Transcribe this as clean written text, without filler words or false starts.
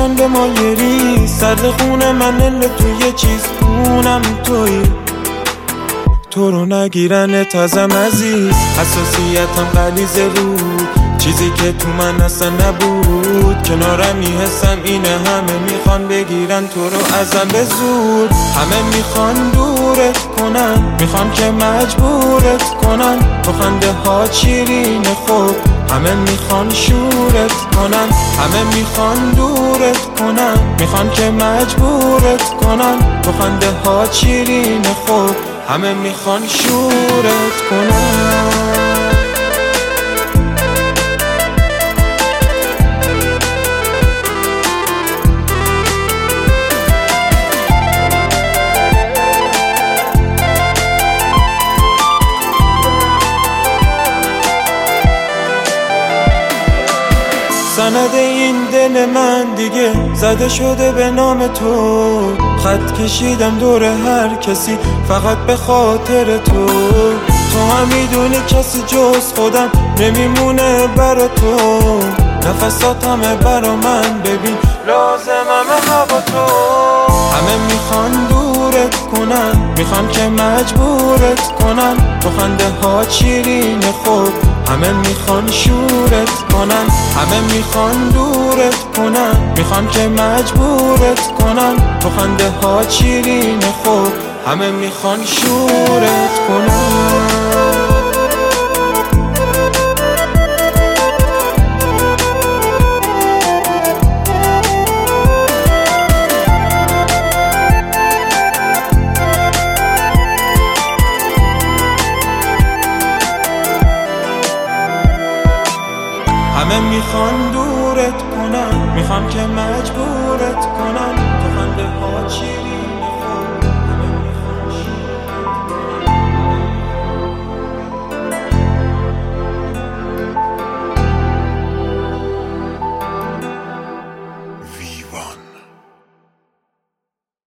میشن به ما یه ریز، سرد خونه من ال توی چیز، اونم توی تو رو نگیرنت ازم عزیز. حساسیتم غلیظ رو چیزی که تو من اصلا نبود، کنارم میحسم اینه، همه میخوان بگیرن تو رو ازم به زور. همه میخوان دورت کنن، میخوان که مجبورت کنن، تو خنده ها شیرینه خوب، همه میخوان شورت کنن. همه میخوان دورت کنن، میخوان که مجبورت کنن، تو خنده ها شیرینه خوب، همه میخوان شورت کنن. سند این دل من دیگه زده شده به نام تو، خط کشیدم دور هر کسی فقط به خاطر تو. تو هم میدونی کسی جز خودم نمیمونه برا تو، نفسات همه برا من ببین لازمم هوا تو. همه میخوان دورت کنن، میخوان که مجبورت کنن، تو خنده ها شیرینه خوب، همه میخوان شورت کنن. همه میخوان دورت کنن، میخوان که مجبورت کنن، تو خنده ها شیرینه خوب، همه میخوان شورت کنن. همه میخوان دورت کنن، میخوان که مجبورت کنن، تو خنده ها شیرین